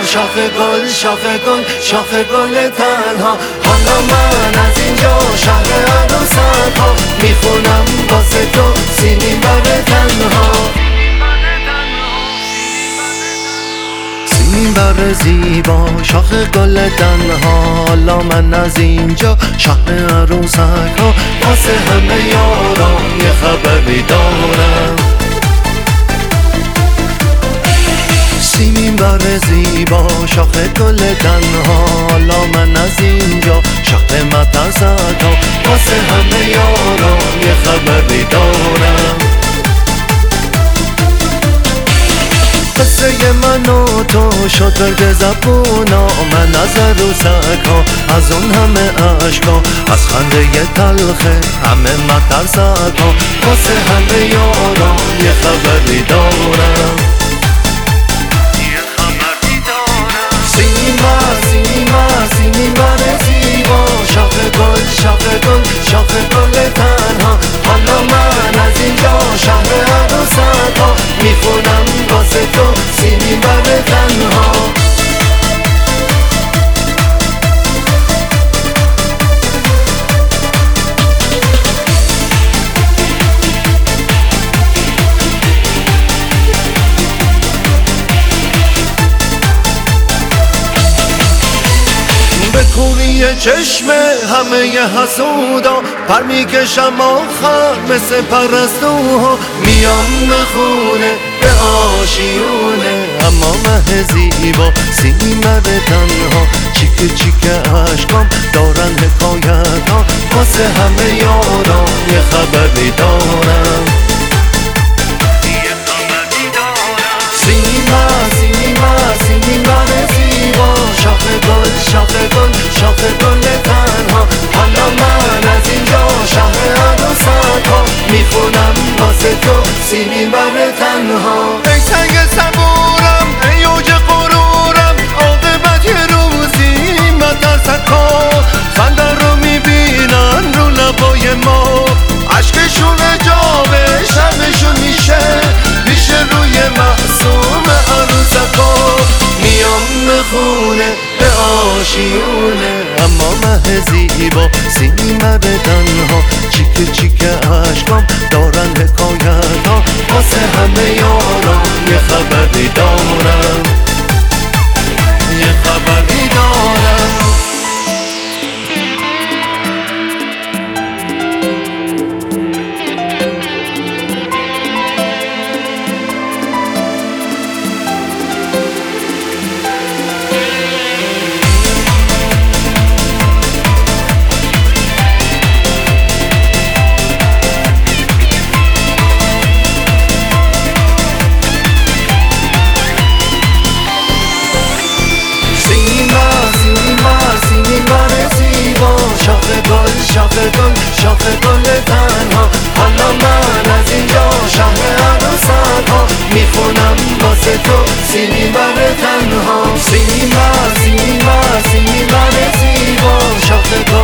شاخ گل شاخ گل شاخ گل تنها. حالا من از اینجا شهر عروسک ها میخونم واسه تو سیمین بر تنها. سیمین بر زیبا شاخ گل تنها. حالا من از اینجا شهر عروسک ها واسه همه یاران یه خبری دارم. سیمین بر زیبا شاخ گل تنها. حالا من از اینجا شهر مترسک ها واسه همه یاران یه خبری دارم. قصه من و تو شد برگ زبونا. من از عروسک ها از اون همه عشقا از خنده تلخه همه مترسک ها واسه همه یاران یه خبری دارم. سیمین بر زیبا شاخ گل شاخ گل شاخ گل تنها. حالا من از اینجا شهر عروسک ها میخونم واسه تو سیمین بر تنها. کوری چشم همه ی حسودا پر میکشم آخر مثل پرستوها. میام خونه به آشیونه اما مه زیبا سیمین بر تنها. چیک چیک عشقام دارن حکایت ها واسه همه یاران یه خبری دارم. سیمین بر زیبا شاخ گل شاخ گل شاخ گل تنها. حالا من از اینجا شهر عروسک ها میخونم واسه تو سیمین بر تنها. ای سنگ صبورم ای اوج غرورم عاقبت یه روزی مترسک ها خنده رو میبینن رو لبای ما. عشقشون جامه شمشون میشه پیش روی معصوم عروسک ها. میام خونه به آشیونه اما مه زیبا سیمین بر تنها. چیک چیک عشقام دارن حکایت ها واسه همه یاران یه خبری دارم. یه خبری دارم. شاخ گل شاخ گل تنها. حالا من از اینجا شهر عروسک ها میخونم واسه تو سیمین بر تنها. سیمین بر زیبا شاخ گل